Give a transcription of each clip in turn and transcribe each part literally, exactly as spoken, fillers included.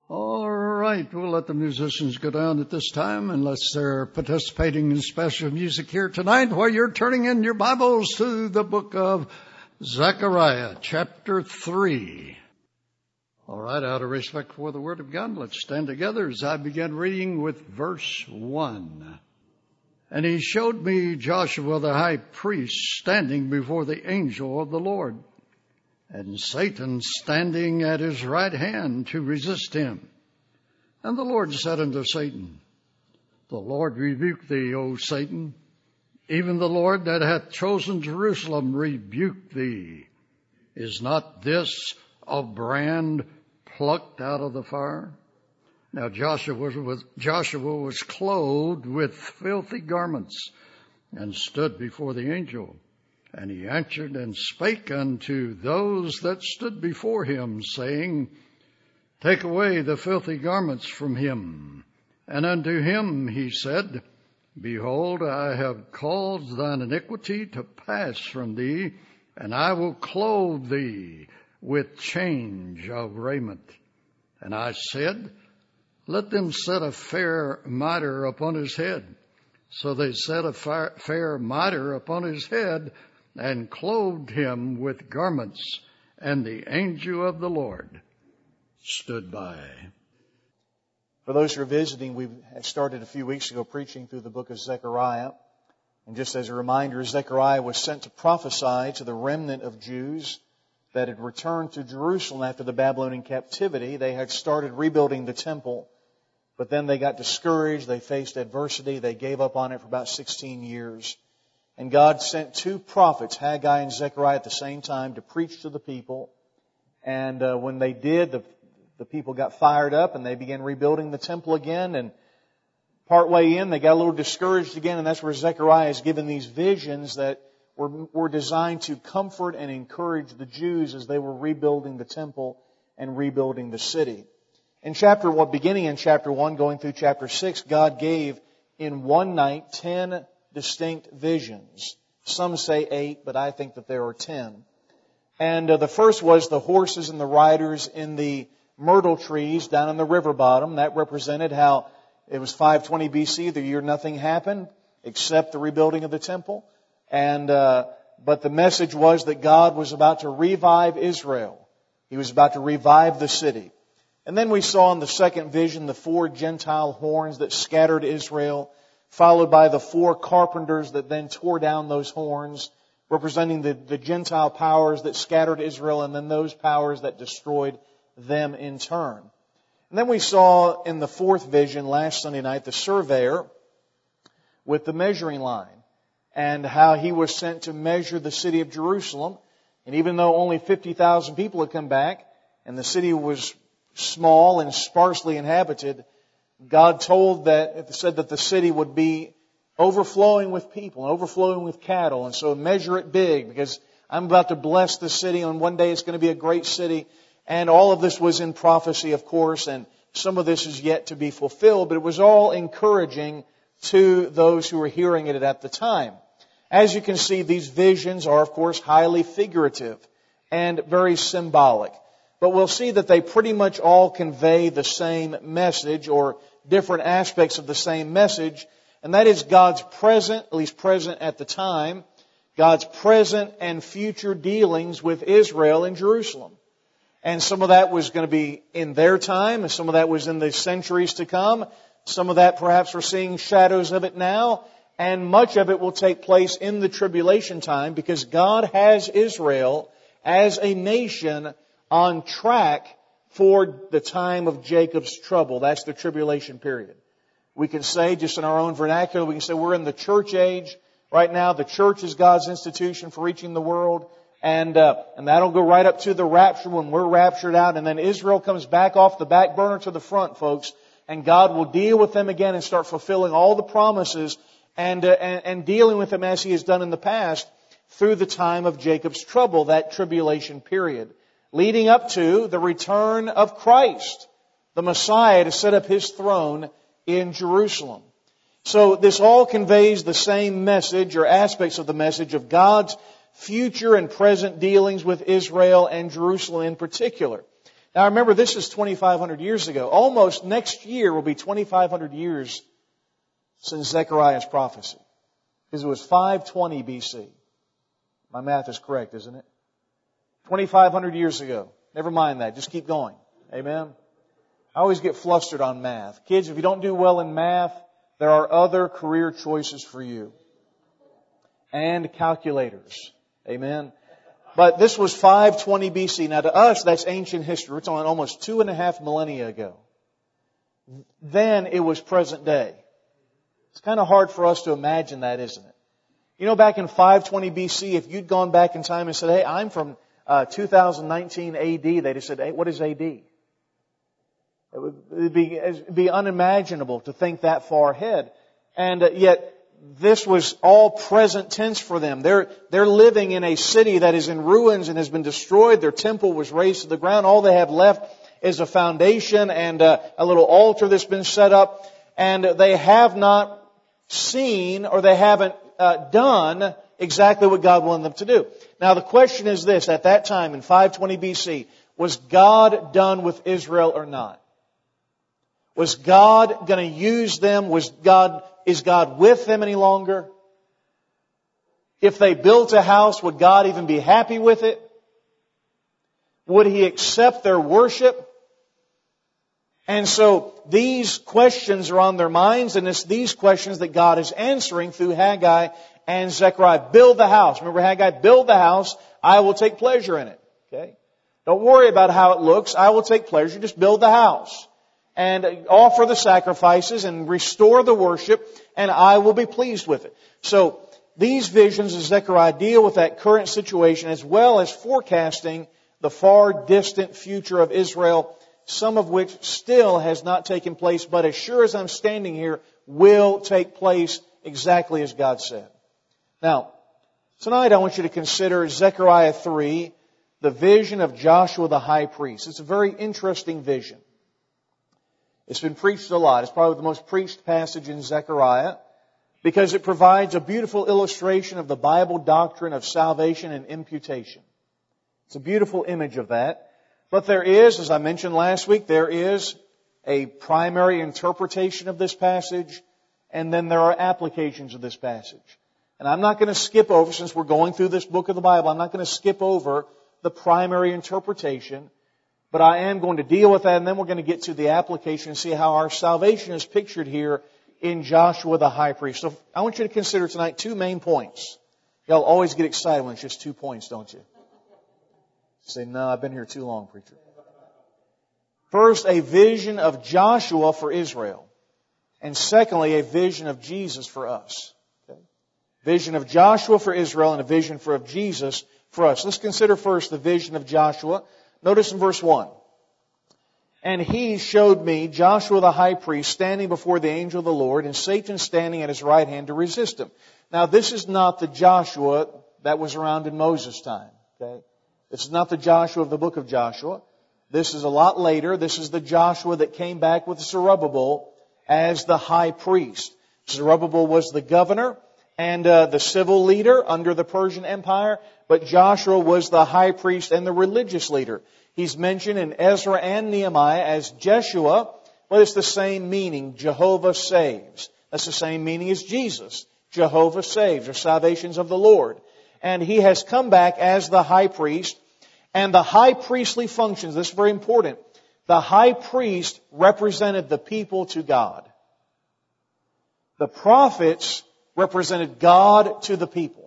All right, we'll let the musicians go down at this time unless they're participating in special music here tonight, while you're turning in your Bibles to the book of Zechariah, chapter three. All right, out of respect for the Word of God, let's stand together as I begin reading with verse one. And he showed me Joshua the high priest standing before the angel of the Lord, and Satan standing at his right hand to resist him. And the Lord said unto Satan, The Lord rebuke thee, O Satan. Even the Lord that hath chosen Jerusalem rebuke thee. Is not this a brand plucked out of the fire? Now Joshua was, Joshua was clothed with filthy garments, and stood before the angel. And he answered and spake unto those that stood before him, saying, Take away the filthy garments from him. And unto him he said, Behold, I have caused thine iniquity to pass from thee, and I will clothe thee with change of raiment. And I said, Let them set a fair mitre upon his head. So they set a fair mitre upon his head, and clothed him with garments, and the angel of the Lord stood by. For those who are visiting, we started a few weeks ago preaching through the book of Zechariah. And just as a reminder, Zechariah was sent to prophesy to the remnant of Jews that had returned to Jerusalem after the Babylonian captivity. They had started rebuilding the temple, but then they got discouraged, they faced adversity, they gave up on it for about sixteen years. And God sent two prophets, Haggai and Zechariah, at the same time to preach to the people. And uh, when they did, the, the people got fired up and they began rebuilding the temple again. And partway in, they got a little discouraged again. And that's where Zechariah is given these visions that were, were designed to comfort and encourage the Jews as they were rebuilding the temple and rebuilding the city. In chapter one, beginning in chapter one, going through chapter six, God gave in one night ten distinct visions. Some say eight, but I think that there are ten. And uh, the first was the horses and the riders in the myrtle trees down in the river bottom. That represented how it was five twenty B C, the year nothing happened except the rebuilding of the temple. And uh, but the message was that God was about to revive Israel. He was about to revive the city. And then we saw in the second vision the four Gentile horns that scattered Israel, followed by the four carpenters that then tore down those horns, representing the, the Gentile powers that scattered Israel, and then those powers that destroyed them in turn. And then we saw in the fourth vision last Sunday night the surveyor with the measuring line, and how he was sent to measure the city of Jerusalem. And even though only fifty thousand people had come back, and the city was small and sparsely inhabited, God told that, said that the city would be overflowing with people, overflowing with cattle. And so measure it big, because I'm about to bless the city, and one day it's going to be a great city. And all of this was in prophecy, of course, and some of this is yet to be fulfilled, but it was all encouraging to those who were hearing it at the time. As you can see, these visions are, of course, highly figurative and very symbolic. But we'll see that they pretty much all convey the same message, or different aspects of the same message, and that is God's present, at least present at the time, God's present and future dealings with Israel in Jerusalem. And some of that was going to be in their time, and some of that was in the centuries to come. Some of that perhaps we're seeing shadows of it now, and much of it will take place in the tribulation time, because God has Israel as a nation on track for the time of Jacob's trouble. That's the tribulation period. We can say, just in our own vernacular, we can say we're in the church age. Right now, the church is God's institution for reaching the world. And uh, and that'll go right up to the rapture when we're raptured out. And then Israel comes back off the back burner to the front, folks. And God will deal with them again and start fulfilling all the promises and, uh, and, and dealing with them as He has done in the past through the time of Jacob's trouble, that tribulation period, leading up to the return of Christ, the Messiah, to set up His throne in Jerusalem. So this all conveys the same message, or aspects of the message, of God's future and present dealings with Israel and Jerusalem in particular. Now remember, this is twenty-five hundred years ago. Almost next year will be twenty-five hundred years since Zechariah's prophecy. Because it was five twenty B C. My math is correct, isn't it? twenty-five hundred years ago. Never mind that. Just keep going. Amen? I always get flustered on math. Kids, if you don't do well in math, there are other career choices for you. And calculators. Amen? But this was five twenty B C. Now to us, that's ancient history. It's on almost two and a half millennia ago. Then it was present day. It's kind of hard for us to imagine that, isn't it? You know, back in five twenty B C, if you'd gone back in time and said, hey, I'm from uh, two thousand nineteen A D, they'd have said, hey, what is A D? It would be, it'd be unimaginable to think that far ahead. And uh, yet, this was all present tense for them. They're, they're living in a city that is in ruins and has been destroyed. Their temple was razed to the ground. All they have left is a foundation and uh, a little altar that's been set up. And they have not seen or they haven't uh, done exactly what God wanted them to do. Now the question is this, at that time in five twenty B C, was God done with Israel or not? Was God going to use them? Was God, is God with them any longer? If they built a house, would God even be happy with it? Would He accept their worship? And so these questions are on their minds, and it's these questions that God is answering through Haggai and Zechariah. Build the house. Remember Haggai? Build the house. I will take pleasure in it. Okay? Don't worry about how it looks. I will take pleasure. Just build the house. And offer the sacrifices and restore the worship, and I will be pleased with it. So these visions of Zechariah deal with that current situation as well as forecasting the far distant future of Israel, some of which still has not taken place, but as sure as I'm standing here, will take place exactly as God said. Now, tonight I want you to consider Zechariah three, the vision of Joshua the high priest. It's a very interesting vision. It's been preached a lot. It's probably the most preached passage in Zechariah because it provides a beautiful illustration of the Bible doctrine of salvation and imputation. It's a beautiful image of that. But there is, as I mentioned last week, there is a primary interpretation of this passage, and then there are applications of this passage. And I'm not going to skip over, since we're going through this book of the Bible, I'm not going to skip over the primary interpretation. But I am going to deal with that, and then we're going to get to the application and see how our salvation is pictured here in Joshua the high priest. So I want you to consider tonight two main points. Y'all always get excited when it's just two points, don't you? You say, no, I've been here too long, preacher. First, a vision of Joshua for Israel. And secondly, a vision of Jesus for us. Okay? Vision of Joshua for Israel and a vision for of Jesus for us. Let's consider first the vision of Joshua. Notice in verse one. And he showed me Joshua the high priest standing before the angel of the Lord, and Satan standing at his right hand to resist him. Now this is not the Joshua that was around in Moses' time. Okay? This is not the Joshua of the book of Joshua. This is a lot later. This is the Joshua that came back with Zerubbabel as the high priest. Zerubbabel was the governor and uh, the civil leader under the Persian Empire, but Joshua was the high priest and the religious leader. He's mentioned in Ezra and Nehemiah as Jeshua, but it's the same meaning, Jehovah saves. That's the same meaning as Jesus, Jehovah saves, or salvations of the Lord. And he has come back as the high priest, and the high priestly functions, this is very important, the high priest represented the people to God. The prophets represented God to the people.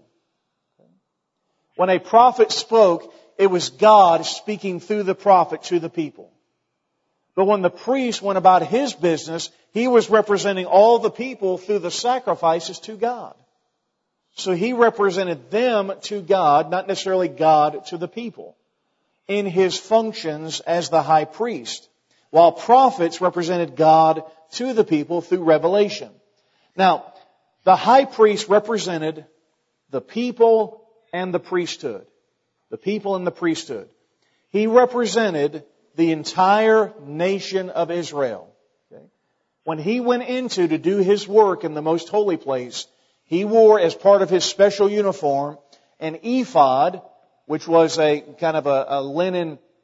When a prophet spoke, it was God speaking through the prophet to the people. But when the priest went about his business, he was representing all the people through the sacrifices to God. So he represented them to God, not necessarily God to the people, in his functions as the high priest, while prophets represented God to the people through revelation. Now, the high priest represented the people and the priesthood. The people and the priesthood. He represented the entire nation of Israel. Okay? When he went into to do his work in the most holy place, he wore as part of his special uniform an ephod, which was a kind of a, a linen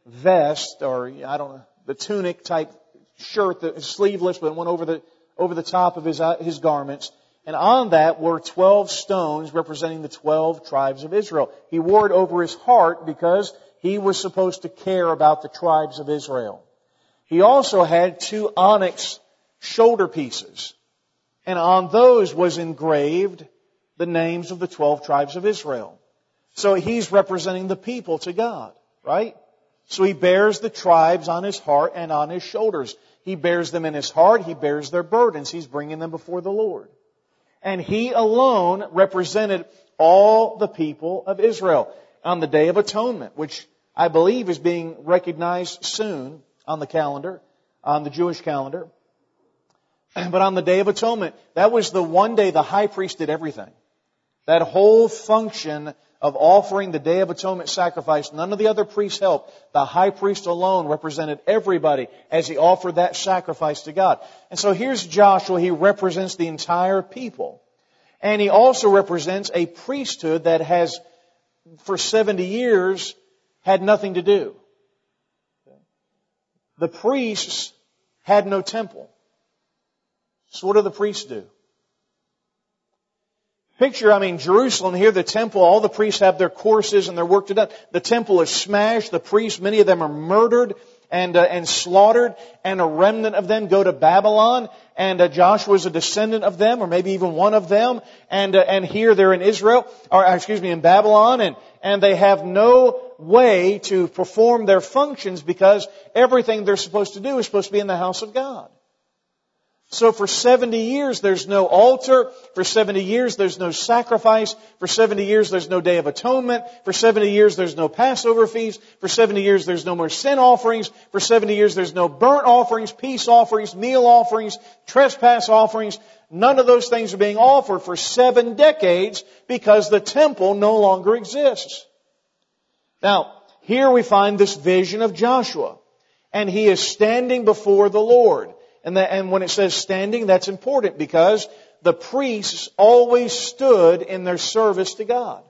vest, or I don't know, the tunic type shirt that is sleeveless but went over the over the top of his his garments. And on that were twelve stones representing the twelve tribes of Israel. He wore it over his heart because he was supposed to care about the tribes of Israel. He also had two onyx shoulder pieces. And on those was engraved the names of the twelve tribes of Israel. So he's representing the people to God, right? So he bears the tribes on his heart and on his shoulders. He bears them in his heart. He bears their burdens. He's bringing them before the Lord. And he alone represented all the people of Israel on the Day of Atonement, which I believe is being recognized soon on the calendar, on the Jewish calendar. But on the Day of Atonement, that was the one day the high priest did everything. That whole function of offering the Day of Atonement sacrifice, none of the other priests helped. The high priest alone represented everybody as he offered that sacrifice to God. And so here's Joshua. He represents the entire people. And he also represents a priesthood that has, for seventy years, had nothing to do. The priests had no temple. So what do the priests do? Picture, I mean, Jerusalem here, the temple, all the priests have their courses and their work to do. The temple is smashed. The priests, many of them are murdered and uh, and slaughtered, and a remnant of them go to Babylon. And uh, Joshua is a descendant of them, or maybe even one of them. And uh, and here they're in Israel, or excuse me, in Babylon, and and they have no way to perform their functions because everything they're supposed to do is supposed to be in the house of God. So for seventy years, there's no altar. For seventy years, there's no sacrifice. For seventy years, there's no Day of Atonement. For seventy years, there's no Passover feast. For seventy years, there's no more sin offerings. For seventy years, there's no burnt offerings, peace offerings, meal offerings, trespass offerings. None of those things are being offered for seven decades because the temple no longer exists. Now, here we find this vision of Joshua. And he is standing before the Lord. And, that, and when it says standing, that's important because the priests always stood in their service to God.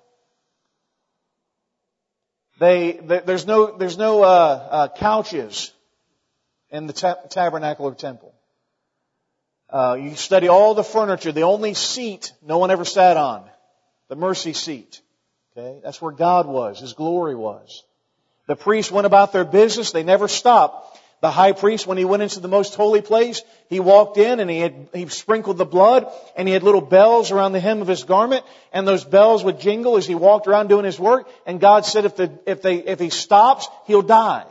They, they there's no there's no uh, uh, couches in the ta- tabernacle or temple. Uh, you study all the furniture. The only seat no one ever sat on, the mercy seat. Okay, that's where God was. His glory was. The priests went about their business. They never stopped. The high priest, when he went into the most holy place, he walked in and he had he sprinkled the blood, and he had little bells around the hem of his garment, and those bells would jingle as he walked around doing his work. And God said, if the if they if he stops, he'll die.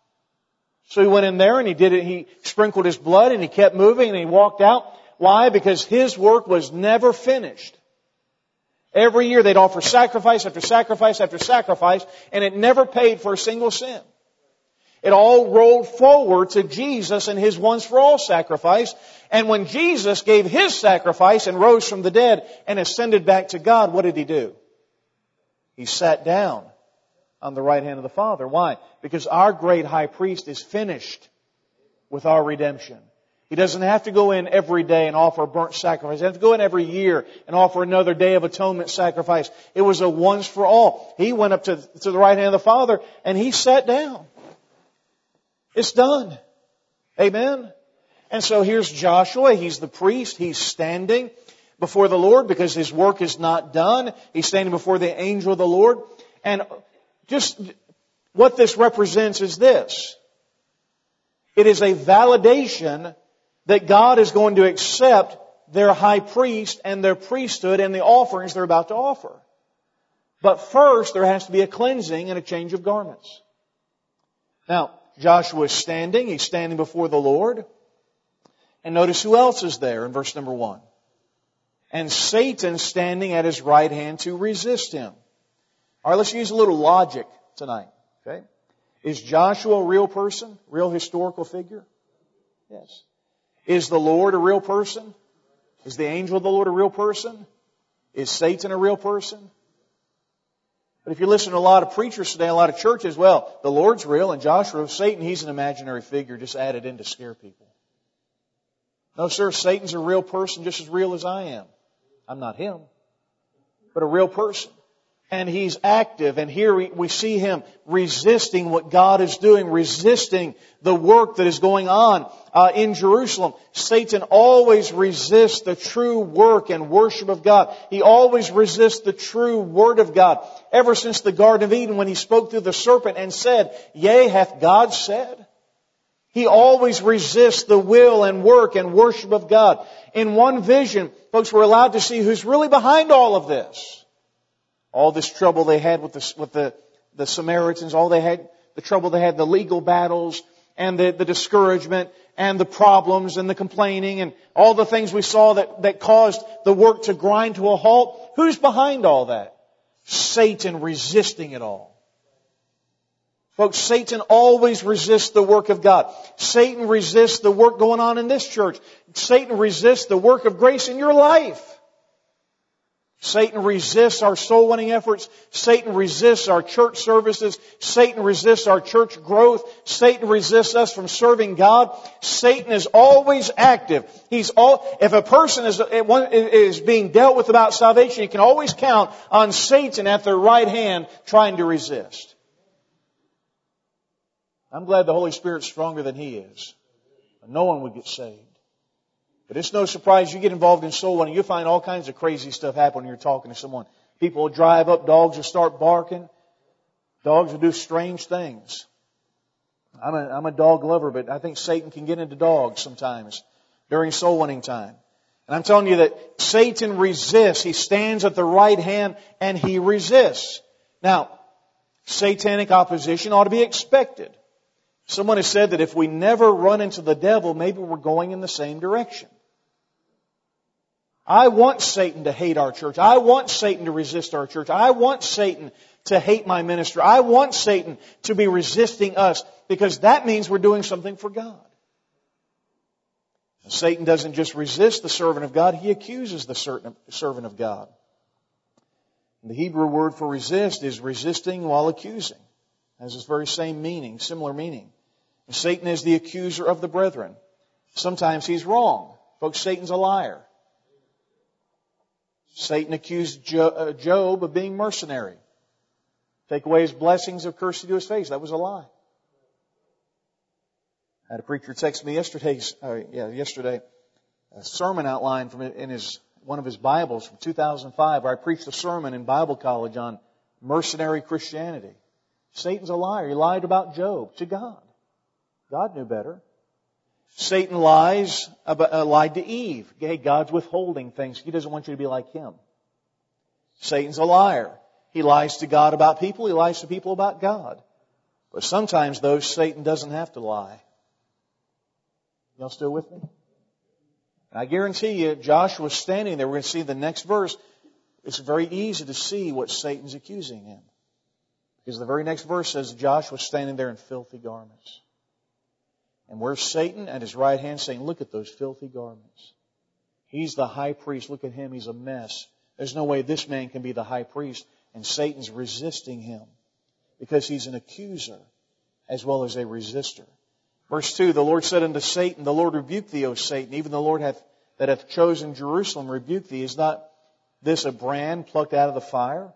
So he went in there and he did it. He sprinkled his blood and he kept moving and he walked out. Why? Because his work was never finished. Every year they'd offer sacrifice after sacrifice after sacrifice, and it never paid for a single sin. It all rolled forward to Jesus and His once-for-all sacrifice. And when Jesus gave His sacrifice and rose from the dead and ascended back to God, what did He do? He sat down on the right hand of the Father. Why? Because our great high priest is finished with our redemption. He doesn't have to go in every day and offer a burnt sacrifice. He doesn't have to go in every year and offer another Day of Atonement sacrifice. It was a once for all. He went up to, to the right hand of the Father and He sat down. It's done. Amen? And so here's Joshua. He's the priest. He's standing before the Lord because his work is not done. He's standing before the angel of the Lord. And just what this represents is this. It is a validation that God is going to accept their high priest and their priesthood and the offerings they're about to offer. But first, there has to be a cleansing and a change of garments. Now, Joshua is standing. He's standing before the Lord. And notice who else is there in verse number one. And Satan standing at his right hand to resist him. All right, let's use a little logic tonight. Okay? Is Joshua a real person? Real historical figure? Yes. Is the Lord a real person? Is the angel of the Lord a real person? Is Satan a real person? But if you listen to a lot of preachers today, a lot of churches, well, the Lord's real and Joshua, Satan, he's an imaginary figure just added in to scare people. No, sir, Satan's a real person just as real as I am. I'm not him, but a real person. And He's active. And here we, we see Him resisting what God is doing, resisting the work that is going on uh, in Jerusalem. Satan always resists the true work and worship of God. He always resists the true Word of God. Ever since the Garden of Eden, when he spoke through the serpent and said, "Yea, hath God said?" He always resists the will and work and worship of God. In one vision, folks, we're allowed to see who's really behind all of this. All this trouble they had with the, with the, the Samaritans, all they had, the trouble they had, the legal battles, and the, the discouragement, and the problems, and the complaining, and all the things we saw that, that caused the work to grind to a halt. Who's behind all that? Satan resisting it all. Folks, Satan always resists the work of God. Satan resists the work going on in this church. Satan resists the work of grace in your life. Satan resists our soul winning efforts. Satan resists our church services. Satan resists our church growth. Satan resists us from serving God. Satan is always active. He's all, if a person is, is being dealt with about salvation, you can always count on Satan at their right hand trying to resist. I'm glad the Holy Spirit's stronger than He is. No one would get saved. But it's no surprise you get involved in soul winning. You'll find all kinds of crazy stuff happen when you're talking to someone. People will drive up, dogs will start barking. Dogs will do strange things. I'm a, I'm a dog lover, but I think Satan can get into dogs sometimes during soul winning time. And I'm telling you that Satan resists. He stands at the right hand and he resists. Now, satanic opposition ought to be expected. Someone has said that if we never run into the devil, maybe we're going in the same direction. I want Satan to hate our church. I want Satan to resist our church. I want Satan to hate my ministry. I want Satan to be resisting us because that means we're doing something for God. Satan doesn't just resist the servant of God, he accuses the servant of God. The Hebrew word for resist is resisting while accusing. It has this very same meaning, similar meaning. Satan is the accuser of the brethren. Sometimes he's wrong. Folks, Satan's a liar. Satan accused Job of being mercenary. Take away his blessings, of curse to his face. That was a lie. I had a preacher text me yesterday, uh, yeah, yesterday, a sermon outline from in his one of his Bibles from two thousand five, where I preached a sermon in Bible college on mercenary Christianity. Satan's a liar. He lied about Job to God. God knew better. Satan lies about, uh, lied to Eve. Hey, God's withholding things. He doesn't want you to be like Him. Satan's a liar. He lies to God about people. He lies to people about God. But sometimes, though, Satan doesn't have to lie. Y'all still with me? I guarantee you, Joshua's standing there. We're going to see the next verse. It's very easy to see what Satan's accusing him. Because the very next verse says Joshua's standing there in filthy garments. And where's Satan at his right hand saying, look at those filthy garments. He's the high priest. Look at him. He's a mess. There's no way this man can be the high priest. And Satan's resisting him because he's an accuser as well as a resistor. Verse two, the Lord said unto Satan, the Lord rebuke thee, O Satan. Even the Lord hath, that hath chosen Jerusalem rebuke thee. Is not this a brand plucked out of the fire?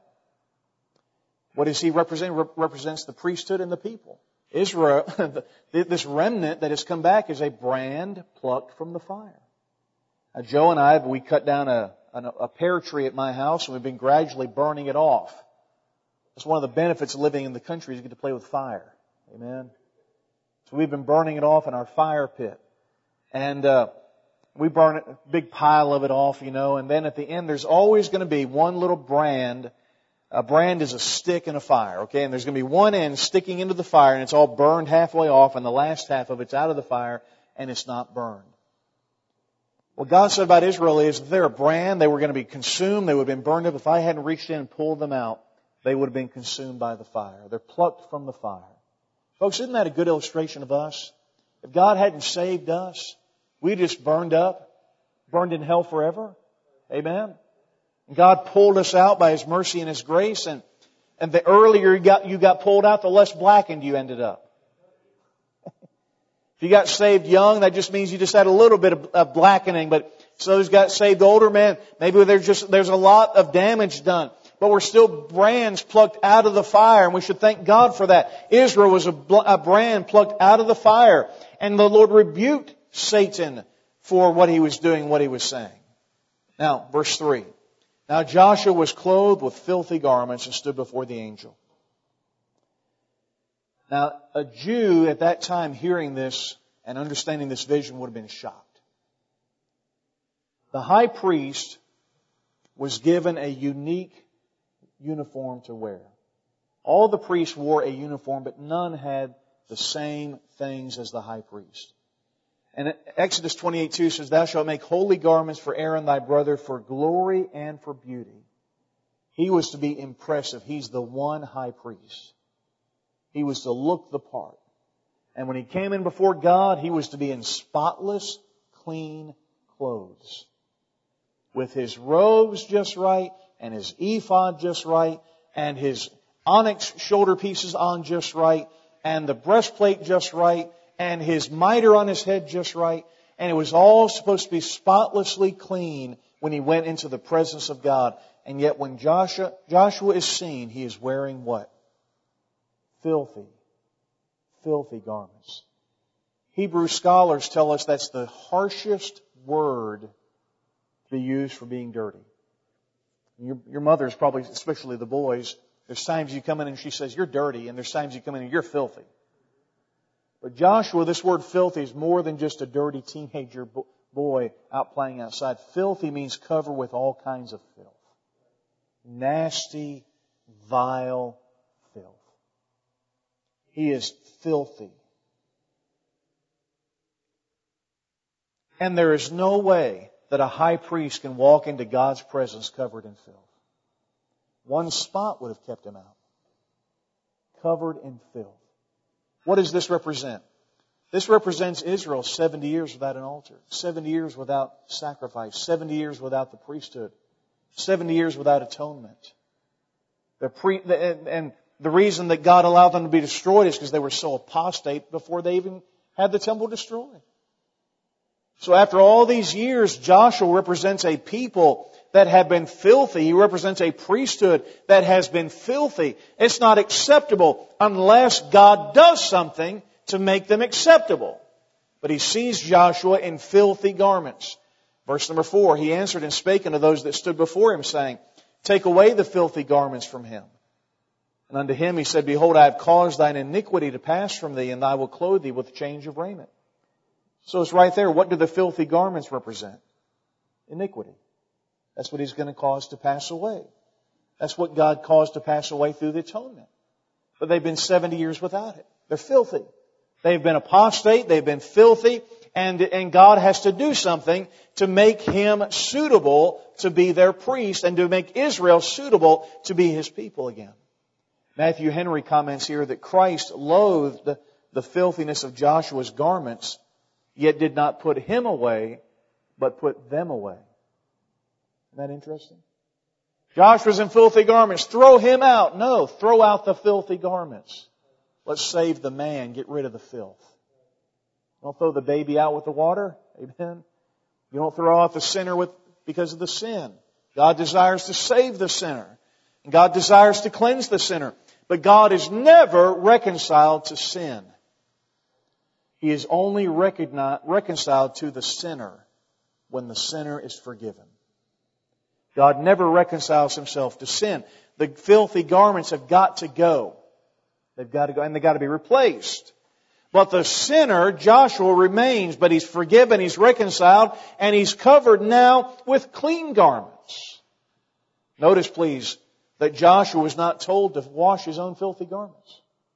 What does he represent? He represents the priesthood and the people. Israel, this remnant that has come back is a brand plucked from the fire. Now, Joe and I, we cut down a, a pear tree at my house and we've been gradually burning it off. That's one of the benefits of living in the country is you get to play with fire. Amen. So we've been burning it off in our fire pit. And uh, we burn a big pile of it off, you know, and then at the end there's always going to be one little brand. A brand is a stick in a fire, okay? And there's going to be one end sticking into the fire and it's all burned halfway off and the last half of it's out of the fire and it's not burned. What God said about Israel is if they're a brand, they were going to be consumed, they would have been burned up. If I hadn't reached in and pulled them out, they would have been consumed by the fire. They're plucked from the fire. Folks, isn't that a good illustration of us? If God hadn't saved us, we just burned up, burned in hell forever. Amen? God pulled us out by His mercy and His grace, and, and the earlier you got, you got pulled out, the less blackened you ended up. If you got saved young, that just means you just had a little bit of, of blackening, but so those got saved older, man, maybe there's just, there's a lot of damage done. but we're still brands plucked out of the fire, and we should thank God for that. Israel was a, bl- a brand plucked out of the fire, and the Lord rebuked Satan for what he was doing, what he was saying. Now, verse three. Now Joshua was clothed with filthy garments and stood before the angel. Now, a Jew at that time hearing this and understanding this vision would have been shocked. The high priest was given a unique uniform to wear. All the priests wore a uniform, but none had the same things as the high priest. And Exodus twenty-eight two says, Thou shalt make holy garments for Aaron thy brother for glory and for beauty. He was to be impressive. He's the one high priest. He was to look the part. And when he came in before God, he was to be in spotless, clean clothes. With his robes just right, and his ephod just right, and his onyx shoulder pieces on just right, and the breastplate just right, and his mitre on his head just right. And it was all supposed to be spotlessly clean when he went into the presence of God. And yet when Joshua, Joshua is seen, he is wearing what? Filthy, filthy garments. Hebrew scholars tell us that's the harshest word to be used for being dirty. Your, your mother's probably, especially the boys, there's times you come in and she says, you're dirty, and there's times you come in and you're filthy. But Joshua, this word filthy is more than just a dirty teenager boy out playing outside. Filthy means covered with all kinds of filth. Nasty, vile filth. He is filthy. And there is no way that a high priest can walk into God's presence covered in filth. One spot would have kept him out. Covered in filth. What does this represent? This represents Israel seventy years without an altar. seventy years without sacrifice. seventy years without the priesthood. seventy years without atonement. The pre, the, and, and the reason that God allowed them to be destroyed is because they were so apostate before they even had the temple destroyed. So after all these years, Joshua represents a people that have been filthy. He represents a priesthood that has been filthy. It's not acceptable unless God does something to make them acceptable. But he sees Joshua in filthy garments. Verse number four, he answered and spake unto those that stood before him, saying, Take away the filthy garments from him. And unto him he said, Behold, I have caused thine iniquity to pass from thee, and I will clothe thee with change of raiment. So it's right there. What do the filthy garments represent? Iniquity. That's what He's going to cause to pass away. That's what God caused to pass away through the atonement. But they've been seventy years without it. They're filthy. They've been apostate. They've been filthy. And, and God has to do something to make Him suitable to be their priest and to make Israel suitable to be His people again. Matthew Henry comments here that Christ loathed the filthiness of Joshua's garments, yet did not put him away, but put them away. Isn't that interesting? Joshua's in filthy garments. Throw him out. No, throw out the filthy garments. Let's save the man. Get rid of the filth. Don't throw the baby out with the water. Amen. You don't throw out the sinner with because of the sin. God desires to save the sinner. And God desires to cleanse the sinner. But God is never reconciled to sin. He is only reconciled to the sinner when the sinner is forgiven. God never reconciles Himself to sin. The filthy garments have got to go. They've got to go, and they've got to be replaced. But the sinner, Joshua, remains, but he's forgiven, he's reconciled, and he's covered now with clean garments. Notice, please, that Joshua was not told to wash his own filthy garments.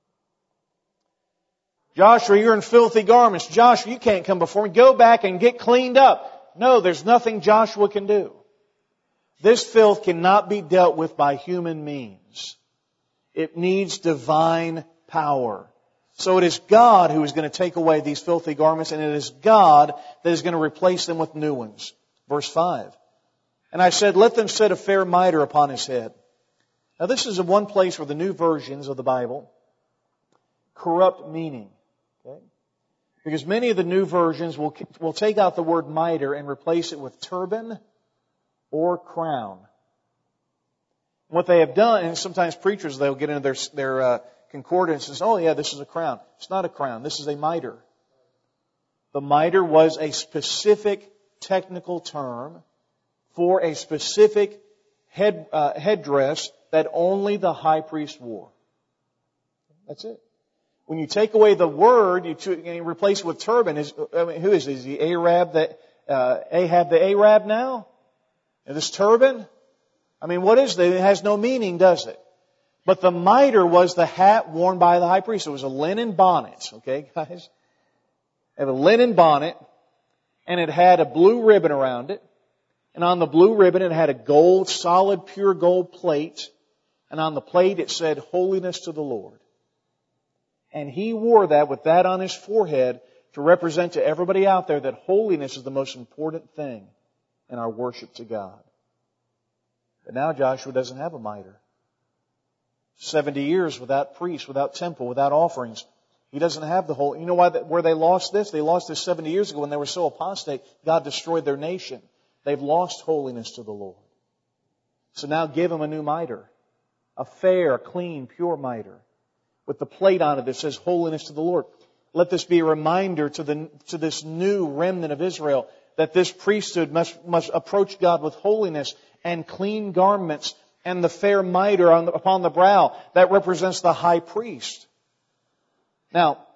Joshua, you're in filthy garments. Joshua, you can't come before me. Go back and get cleaned up. No, there's nothing Joshua can do. This filth cannot be dealt with by human means. It needs divine power. So it is God who is going to take away these filthy garments, and it is God that is going to replace them with new ones. Verse five. And I said, Let them set a fair mitre upon his head. Now this is the one place where the new versions of the Bible corrupt meaning. Okay? Because many of the new versions will, will take out the word mitre and replace it with turban or crown. What they have done, and sometimes preachers, they'll get into their, their uh, concordance and say, oh yeah, this is a crown. It's not a crown. This is a mitre. The mitre was a specific technical term for a specific head uh, headdress that only the high priest wore. That's it. When you take away the word, you, to, you replace it with turban. Is, I mean, who is this? Is the Arab that uh, Ahab the Arab now? And this turban? I mean, what is that? It has no meaning, does it? But the mitre was the hat worn by the high priest. It was a linen bonnet. Okay, guys? They have a linen bonnet, and it had a blue ribbon around it. And on the blue ribbon, it had a gold, solid, pure gold plate. And on the plate, it said, Holiness to the Lord. And he wore that with that on his forehead to represent to everybody out there that holiness is the most important thing in our worship to God. But now Joshua doesn't have a mitre. Seventy years without priest, without temple, without offerings. He doesn't have the whole... You know why? Where they lost this? They lost this seventy years ago when they were so apostate. God destroyed their nation. They've lost holiness to the Lord. So now give them a new mitre. A fair, clean, pure mitre. With the plate on it that says holiness to the Lord. Let this be a reminder to the to this new remnant of Israel that this priesthood must, must approach God with holiness and clean garments and the fair mitre on the, upon the brow. That represents the high priest. Now,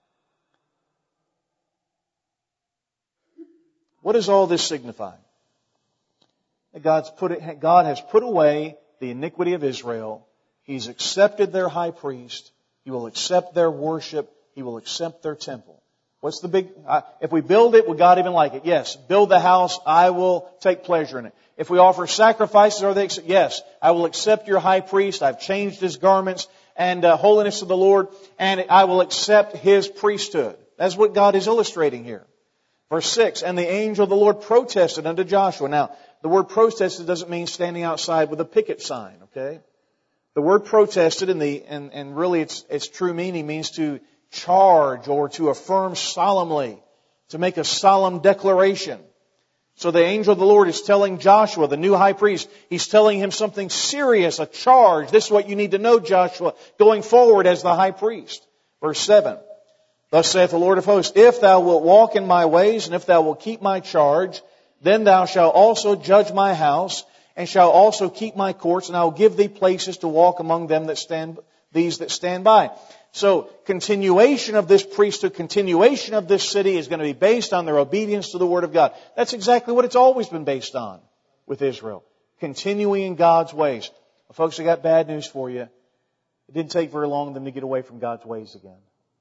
what does all this signify? That God's put it, God has put away the iniquity of Israel. He's accepted their high priest. He will accept their worship. He will accept their temple. What's the big... Uh, if we build it, would God even like it? Yes. Build the house. I will take pleasure in it. If we offer sacrifices, are they... Yes. I will accept your high priest. I've changed his garments and uh, holiness to the Lord. And I will accept his priesthood. That's what God is illustrating here. Verse six, And the angel of the Lord protested unto Joshua. Now, the word protested doesn't mean standing outside with a picket sign, okay? The word protested, in the, and, and really its, its true meaning means to charge or to affirm solemnly, to make a solemn declaration. So the angel of the Lord is telling Joshua, the new high priest, he's telling him something serious, a charge. This is what you need to know, Joshua, going forward as the high priest. Verse seven, Thus saith the Lord of hosts, If thou wilt walk in my ways, and if thou wilt keep my charge, then thou shalt also judge my house, and shall also keep my courts, and I will give thee places to walk among them that stand, these that stand by. So, continuation of this priesthood, continuation of this city is going to be based on their obedience to the Word of God. That's exactly what it's always been based on with Israel. Continuing in God's ways. Well, folks, I got bad news for you. It didn't take very long for them to get away from God's ways again.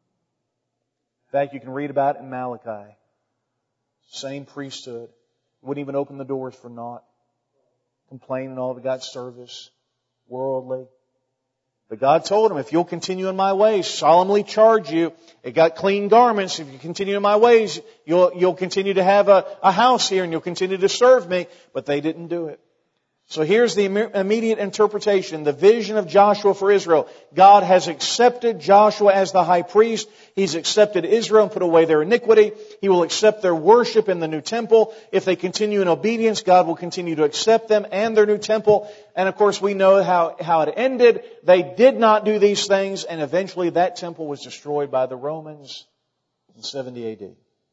In fact, you can read about it in Malachi. Same priesthood. Wouldn't even open the doors for naught. Complaining all of God's service, worldly. But God told him, if you'll continue in my ways, solemnly charge you. It got clean garments. If you continue in my ways, you'll, you'll continue to have a, a house here and you'll continue to serve me. But they didn't do it. So here's the immediate interpretation, the vision of Joshua for Israel. God has accepted Joshua as the high priest. He's accepted Israel and put away their iniquity. He will accept their worship in the new temple. If they continue in obedience, God will continue to accept them and their new temple. And of course, we know how, how it ended. They did not do these things, and eventually that temple was destroyed by the Romans in seventy A D.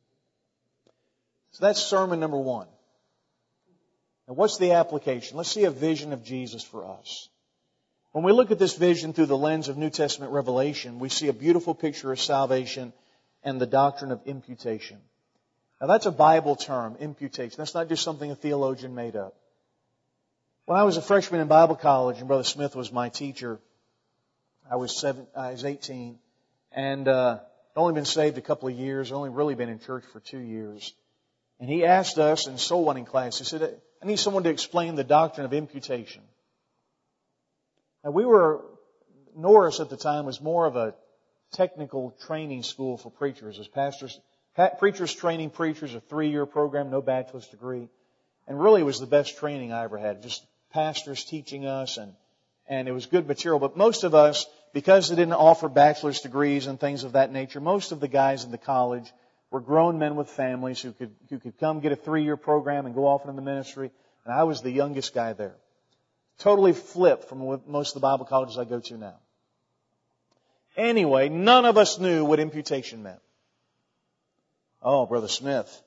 So that's sermon number one. And what's the application? Let's see a vision of Jesus for us. When we look at this vision through the lens of New Testament revelation, we see a beautiful picture of salvation and the doctrine of imputation. Now that's a Bible term, imputation. That's not just something a theologian made up. When I was a freshman in Bible college and Brother Smith was my teacher, I was seven, I was eighteen, and uh, only been saved a couple of years, only really been in church for two years. And he asked us in soul winning class, he said, I need someone to explain the doctrine of imputation. Now we were, Norris at the time was more of a technical training school for preachers. As pastors, preachers training preachers, a three-year program, no bachelor's degree. And really it was the best training I ever had. Just pastors teaching us, and, and it was good material. But most of us, because they didn't offer bachelor's degrees and things of that nature, most of the guys in the college were grown men with families who could who could come get a three-year program and go off into the ministry. And I was the youngest guy there. Totally flipped from what most of the Bible colleges I go to now. Anyway, none of us knew what imputation meant. Oh, Brother Smith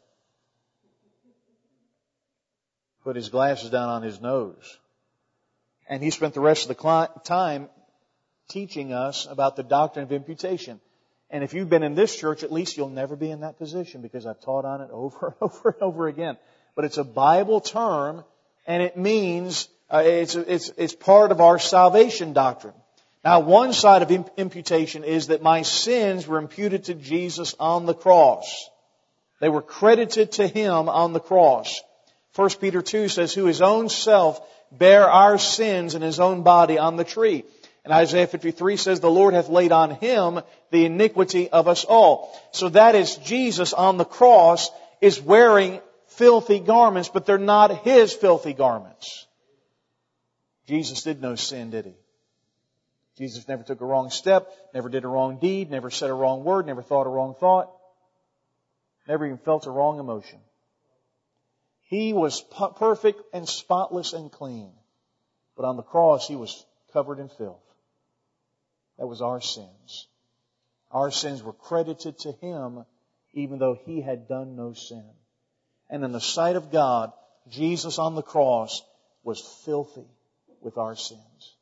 put his glasses down on his nose. And he spent the rest of the time teaching us about the doctrine of imputation. And if you've been in this church, at least you'll never be in that position because I've taught on it over and over and over again. But it's a Bible term, and it means uh, it's it's it's part of our salvation doctrine. Now, one side of imputation is that my sins were imputed to Jesus on the cross. They were credited to Him on the cross. First Peter two says, who His own self bare our sins in His own body on the tree. And Isaiah fifty-three says, the Lord hath laid on Him the iniquity of us all. So that is, Jesus on the cross is wearing filthy garments, but they're not His filthy garments. Jesus did no sin, did He? Jesus never took a wrong step, never did a wrong deed, never said a wrong word, never thought a wrong thought, never even felt a wrong emotion. He was perfect and spotless and clean. But on the cross, He was covered in filth. That was our sins. Our sins were credited to Him even though He had done no sin. And in the sight of God, Jesus on the cross was filthy with our sins.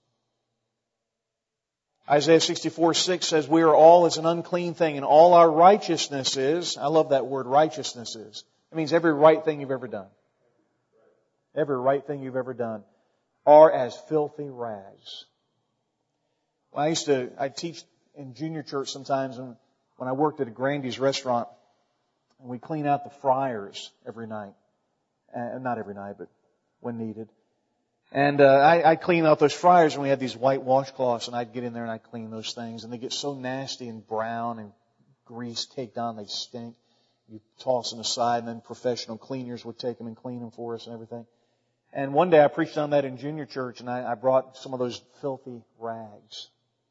Isaiah sixty-four six says, we are all as an unclean thing, and all our righteousness is, I love that word, righteousness is. It means every right thing you've ever done. Every right thing you've ever done are as filthy rags. Well, I used to, I teach in junior church sometimes, and when I worked at a Grandy's restaurant, and we clean out the fryers every night. Uh, not every night, but when needed. And uh, I, I clean out those fryers, and we had these white washcloths, and I'd get in there and I'd clean those things, and they get so nasty and brown and grease caked on, they stink. You toss them aside, and then professional cleaners would take them and clean them for us and everything. And one day I preached on that in junior church, and I, I brought some of those filthy rags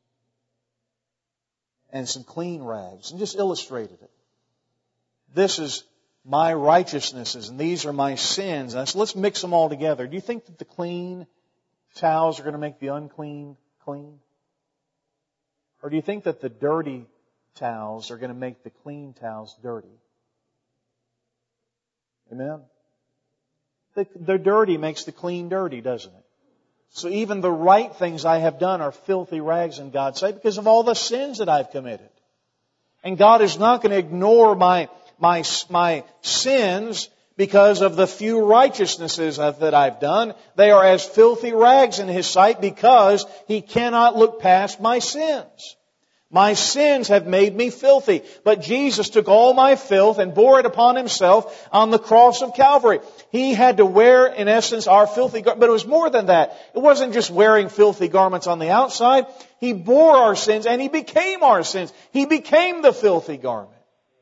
and some clean rags and just illustrated it. This is my righteousnesses, and these are my sins. And so let's mix them all together. Do you think that the clean towels are going to make the unclean clean? Or do you think that the dirty towels are going to make the clean towels dirty? Amen? The, the dirty makes the clean dirty, doesn't it? So even the right things I have done are filthy rags in God's sight because of all the sins that I've committed. And God is not going to ignore my My, my sins because of the few righteousnesses that I've done. They are as filthy rags in His sight because He cannot look past my sins. My sins have made me filthy. But Jesus took all my filth and bore it upon Himself on the cross of Calvary. He had to wear, in essence, our filthy garments. But it was more than that. It wasn't just wearing filthy garments on the outside. He bore our sins and He became our sins. He became the filthy garment.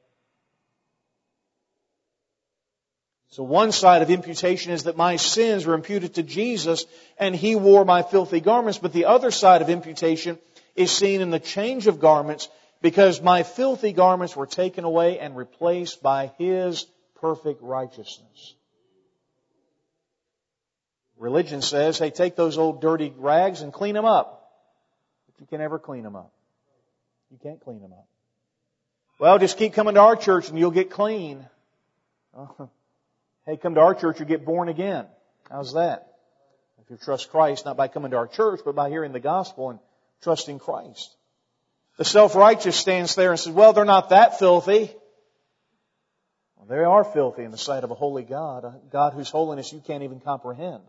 So one side of imputation is that my sins were imputed to Jesus and He wore my filthy garments. But the other side of imputation is seen in the change of garments because my filthy garments were taken away and replaced by His perfect righteousness. Religion says, hey, take those old dirty rags and clean them up. But you can never clean them up. You can't clean them up. Well, just keep coming to our church and you'll get clean. Oh. Hey, come to our church, you'll get born again. How's that? If you trust Christ, not by coming to our church, but by hearing the gospel and trusting Christ. The self-righteous stands there and says, well, they're not that filthy. Well, they are filthy in the sight of a holy God, a God whose holiness you can't even comprehend.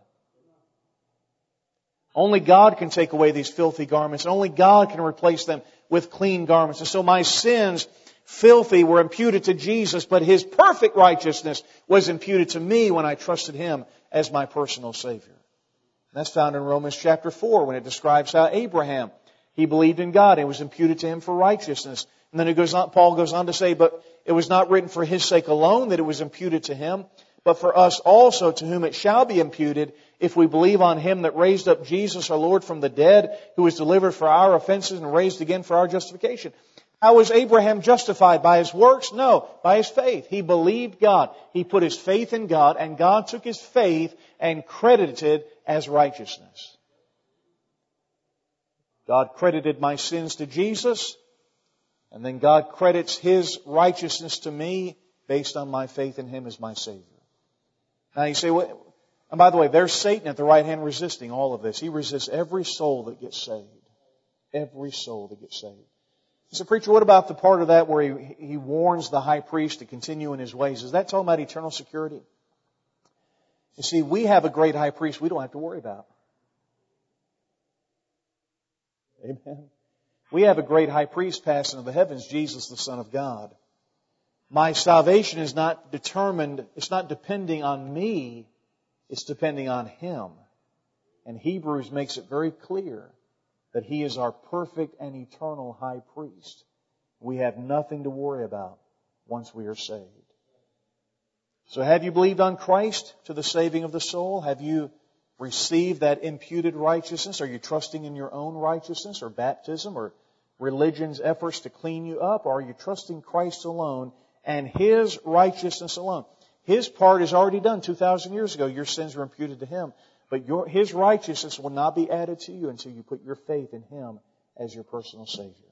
Only God can take away these filthy garments. Only God can replace them with clean garments. And so my sins, filthy, were imputed to Jesus, but His perfect righteousness was imputed to me when I trusted Him as my personal Savior. That's found in Romans chapter four when it describes how Abraham, he believed in God and it was imputed to him for righteousness. And then it goes on, Paul goes on to say, but it was not written for his sake alone that it was imputed to him, but for us also, to whom it shall be imputed, if we believe on Him that raised up Jesus our Lord from the dead, who was delivered for our offenses and raised again for our justification. How was Abraham justified? By his works? No, by his faith. He believed God. He put his faith in God, and God took his faith and credited it as righteousness. God credited my sins to Jesus, and then God credits His righteousness to me based on my faith in Him as my Savior. Now you say, well, and by the way, there's Satan at the right hand resisting all of this. He resists every soul that gets saved. Every soul that gets saved. You say, preacher, what about the part of that where he, he warns the high priest to continue in his ways? Is that talking about eternal security? You see, we have a great high priest we don't have to worry about. Amen. We have a great high priest passing into the heavens, Jesus, the Son of God. My salvation is not determined, it's not depending on me, it's depending on Him. And Hebrews makes it very clear that He is our perfect and eternal high priest. We have nothing to worry about once we are saved. So have you believed on Christ to the saving of the soul? Have you received that imputed righteousness? Are you trusting in your own righteousness or baptism or religion's efforts to clean you up? Or are you trusting Christ alone and His righteousness alone? His part is already done two thousand years ago. Your sins were imputed to Him. But your, His righteousness will not be added to you until you put your faith in Him as your personal Savior.